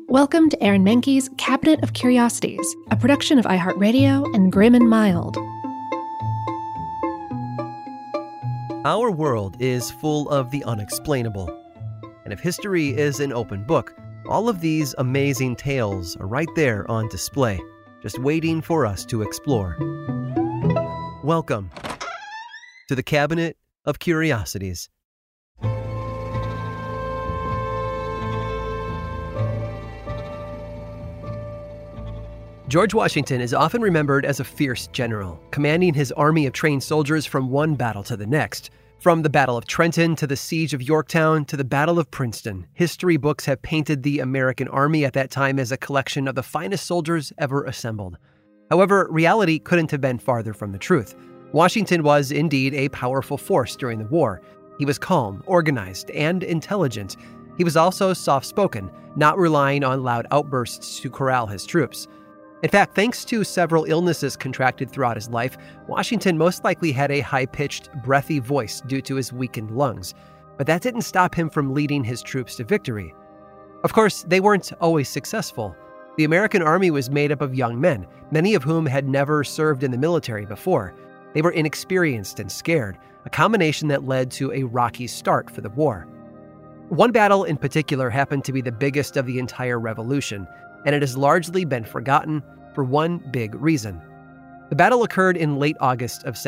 Welcome to Aaron Mahnke's Cabinet of Curiosities, a production of iHeartRadio and Grim and Mild. Our world is full of the unexplainable. And if history is an open book, all of these amazing tales are right there on display, just waiting for us to explore. Welcome to the Cabinet of Curiosities. George Washington is often remembered as a fierce general, commanding his army of trained soldiers from one battle to the next. From the Battle of Trenton to the Siege of Yorktown to the Battle of Princeton, history books have painted the American army at that time as a collection of the finest soldiers ever assembled. However, reality couldn't have been farther from the truth. Washington was indeed a powerful force during the war. He was calm, organized, and intelligent. He was also soft-spoken, not relying on loud outbursts to corral his troops. In fact, thanks to several illnesses contracted throughout his life, Washington most likely had a high-pitched, breathy voice due to his weakened lungs. But that didn't stop him from leading his troops to victory. Of course, they weren't always successful. The American army was made up of young men, many of whom had never served in the military before. They were inexperienced and scared, a combination that led to a rocky start for the war. One battle in particular happened to be the biggest of the entire Revolution, and it has largely been forgotten for one big reason. The battle occurred in late August of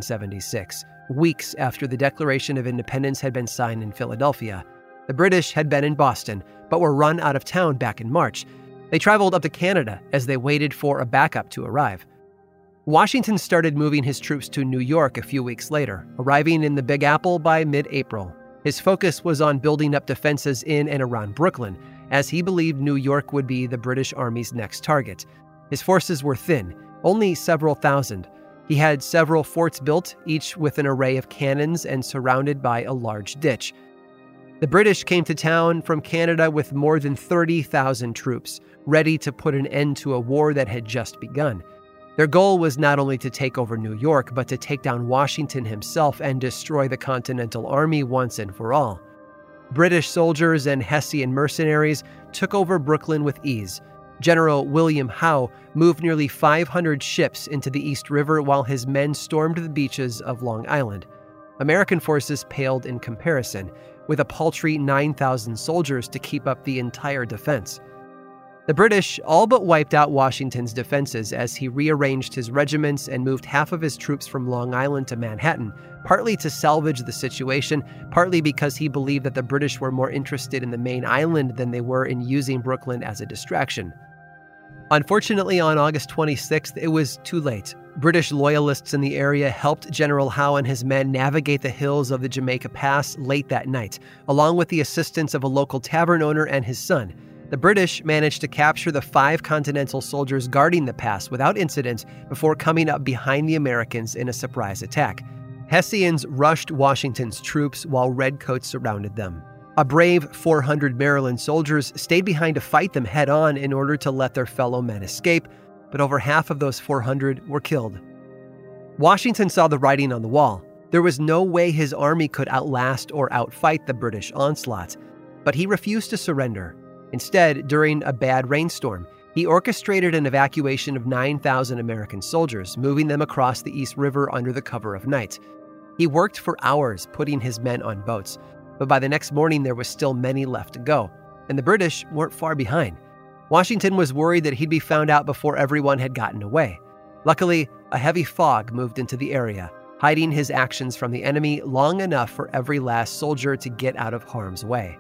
1776, weeks after the Declaration of Independence had been signed in Philadelphia. The British had been in Boston, but were run out of town back in March. They traveled up to Canada as they waited for a backup to arrive. Washington started moving his troops to New York a few weeks later, arriving in the Big Apple by mid-April. His focus was on building up defenses in and around Brooklyn, as he believed New York would be the British Army's next target. His forces were thin, only several thousand. He had several forts built, each with an array of cannons and surrounded by a large ditch. The British came to town from Canada with more than 30,000 troops, ready to put an end to a war that had just begun. Their goal was not only to take over New York, but to take down Washington himself and destroy the Continental Army once and for all. British soldiers and Hessian mercenaries took over Brooklyn with ease. General William Howe moved nearly 500 ships into the East River while his men stormed the beaches of Long Island. American forces paled in comparison, with a paltry 9,000 soldiers to keep up the entire defense. The British all but wiped out Washington's defenses as he rearranged his regiments and moved half of his troops from Long Island to Manhattan, partly to salvage the situation, partly because he believed that the British were more interested in the main island than they were in using Brooklyn as a distraction. Unfortunately, on August 26th, it was too late. British loyalists in the area helped General Howe and his men navigate the hills of the Jamaica Pass late that night, along with the assistance of a local tavern owner and his son. The British managed to capture the 5 Continental soldiers guarding the pass without incident before coming up behind the Americans in a surprise attack. Hessians rushed Washington's troops while redcoats surrounded them. A brave 400 Maryland soldiers stayed behind to fight them head-on in order to let their fellow men escape, but over half of those 400 were killed. Washington saw the writing on the wall. There was no way his army could outlast or outfight the British onslaught, but he refused to surrender. Instead, during a bad rainstorm, he orchestrated an evacuation of 9,000 American soldiers, moving them across the East River under the cover of night. He worked for hours putting his men on boats, but by the next morning there was still many left to go, and the British weren't far behind. Washington was worried that he'd be found out before everyone had gotten away. Luckily, a heavy fog moved into the area, hiding his actions from the enemy long enough for every last soldier to get out of harm's way.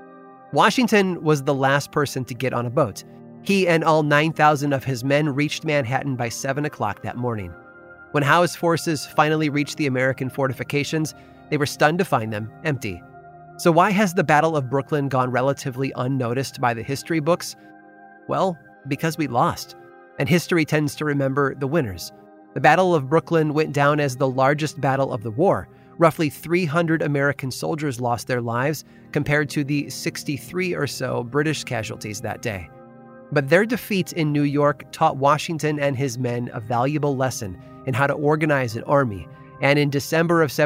Washington was the last person to get on a boat. He and all 9,000 of his men reached Manhattan by 7 o'clock that morning. When Howe's forces finally reached the American fortifications, they were stunned to find them empty. So why has the Battle of Brooklyn gone relatively unnoticed by the history books? Well, because we lost, and history tends to remember the winners. The Battle of Brooklyn went down as the largest battle of the war. Roughly 300 American soldiers lost their lives compared to the 63 or so British casualties that day. But their defeat in New York taught Washington and his men a valuable lesson in how to organize an army, and in December of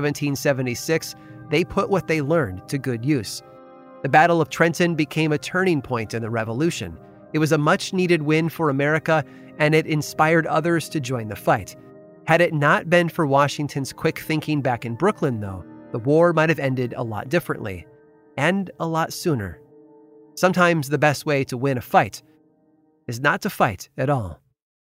1776, they put what they learned to good use. The Battle of Trenton became a turning point in the Revolution. It was a much-needed win for America, and it inspired others to join the fight. Had it not been for Washington's quick thinking back in Brooklyn, though, the war might have ended a lot differently, and a lot sooner. Sometimes the best way to win a fight is not to fight at all.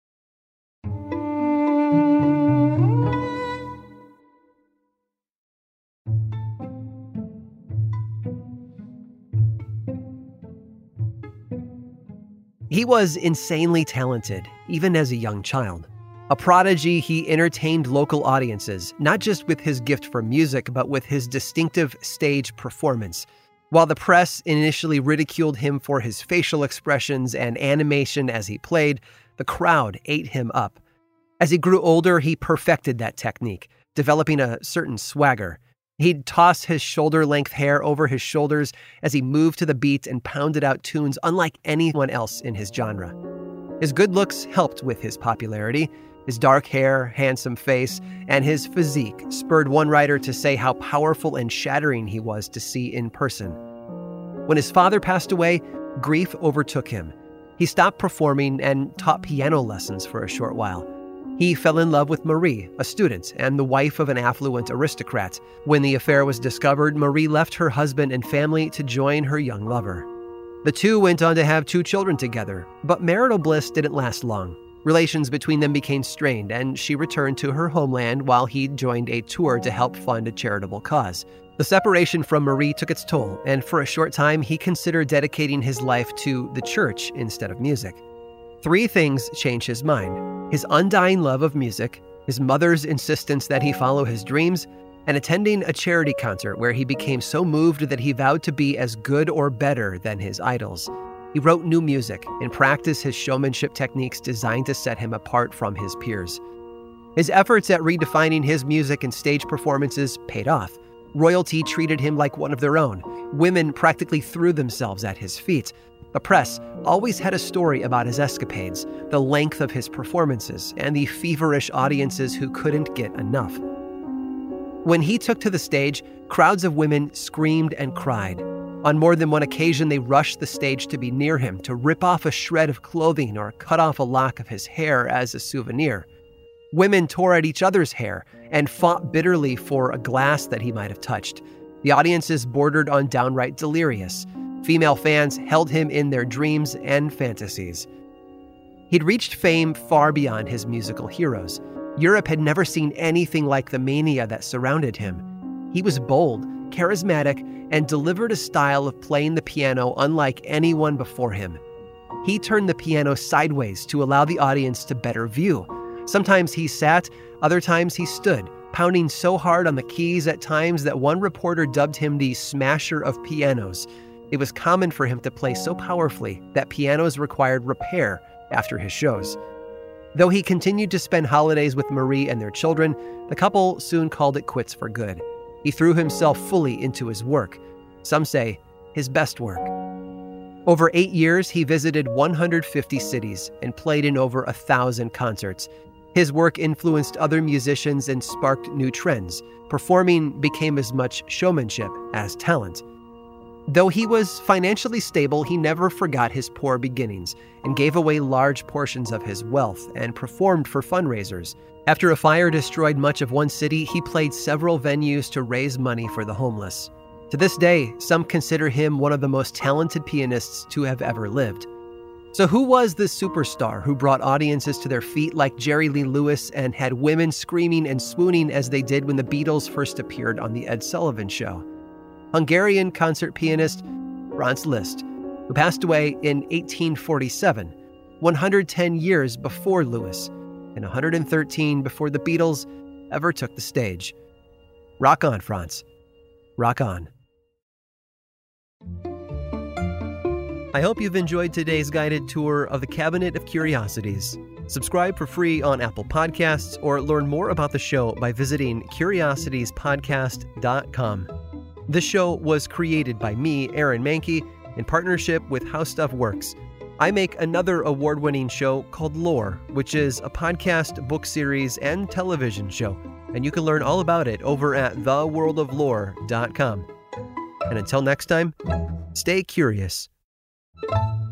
He was insanely talented, even as a young child. A prodigy, he entertained local audiences, not just with his gift for music, but with his distinctive stage performance. While the press initially ridiculed him for his facial expressions and animation as he played, the crowd ate him up. As he grew older, he perfected that technique, developing a certain swagger. He'd toss his shoulder-length hair over his shoulders as he moved to the beat and pounded out tunes unlike anyone else in his genre. His good looks helped with his popularity. His dark hair, handsome face, and his physique spurred one writer to say how powerful and shattering he was to see in person. When his father passed away, grief overtook him. He stopped performing and taught piano lessons for a short while. He fell in love with Marie, a student and the wife of an affluent aristocrat. When the affair was discovered, Marie left her husband and family to join her young lover. The two went on to have 2 children together, but marital bliss didn't last long. Relations between them became strained, and she returned to her homeland while he joined a tour to help fund a charitable cause. The separation from Marie took its toll, and for a short time, he considered dedicating his life to the church instead of music. 3 things changed his mind: his undying love of music, his mother's insistence that he follow his dreams, and attending a charity concert where he became so moved that he vowed to be as good or better than his idols. He wrote new music and practiced his showmanship techniques designed to set him apart from his peers. His efforts at redefining his music and stage performances paid off. Royalty treated him like one of their own. Women practically threw themselves at his feet. The press always had a story about his escapades, the length of his performances, and the feverish audiences who couldn't get enough. When he took to the stage, crowds of women screamed and cried. On more than one occasion, they rushed the stage to be near him, to rip off a shred of clothing or cut off a lock of his hair as a souvenir. Women tore at each other's hair and fought bitterly for a glass that he might have touched. The audiences bordered on downright delirious. Female fans held him in their dreams and fantasies. He'd reached fame far beyond his musical heroes. Europe had never seen anything like the mania that surrounded him. He was bold, charismatic, and delivered a style of playing the piano unlike anyone before him. He turned the piano sideways to allow the audience to better view. Sometimes he sat, other times he stood, pounding so hard on the keys at times that one reporter dubbed him the smasher of pianos. It was common for him to play so powerfully that pianos required repair after his shows. Though he continued to spend holidays with Marie and their children, the couple soon called it quits for good. He threw himself fully into his work. Some say his best work. Over 8 years, he visited 150 cities and played in over 1,000 concerts. His work influenced other musicians and sparked new trends. Performing became as much showmanship as talent. Though he was financially stable, he never forgot his poor beginnings and gave away large portions of his wealth and performed for fundraisers. After a fire destroyed much of one city, he played several venues to raise money for the homeless. To this day, some consider him one of the most talented pianists to have ever lived. So who was this superstar who brought audiences to their feet like Jerry Lee Lewis and had women screaming and swooning as they did when the Beatles first appeared on The Ed Sullivan Show? Hungarian concert pianist Franz Liszt, who passed away in 1847, 110 years before Lewis, and 113 before the Beatles ever took the stage. Rock on, Franz. Rock on. I hope you've enjoyed today's guided tour of the Cabinet of Curiosities. Subscribe for free on Apple Podcasts or learn more about the show by visiting curiositiespodcast.com. This show was created by me, Aaron Mahnke, in partnership with How Stuff Works. I make another award-winning show called Lore, which is a podcast, book series, and television show, and you can learn all about it over at theworldoflore.com. And until next time, stay curious.